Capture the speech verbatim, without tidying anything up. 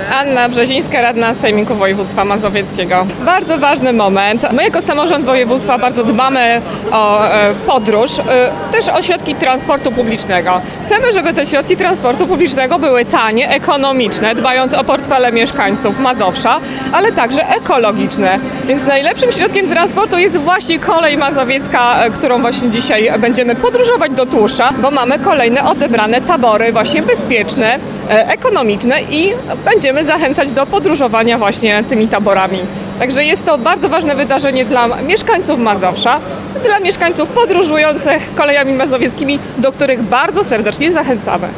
Anna Brzezińska, radna Sejmiku Województwa Mazowieckiego. Bardzo ważny moment. My jako samorząd województwa bardzo dbamy o e, podróż, e, też o środki transportu publicznego. Chcemy, żeby te środki transportu publicznego były tanie, ekonomiczne, dbając o portfele mieszkańców Mazowsza, ale także ekologiczne. Więc najlepszym środkiem transportu jest właśnie kolej mazowiecka, e, którą właśnie dzisiaj będziemy podróżować do Tłusza, bo mamy kolejne odebrane tabory właśnie bezpieczne, e, ekonomiczne i będziemy zachęcać do podróżowania właśnie tymi taborami. Także jest to bardzo ważne wydarzenie dla mieszkańców Mazowsza, dla mieszkańców podróżujących kolejami mazowieckimi, do których bardzo serdecznie zachęcamy.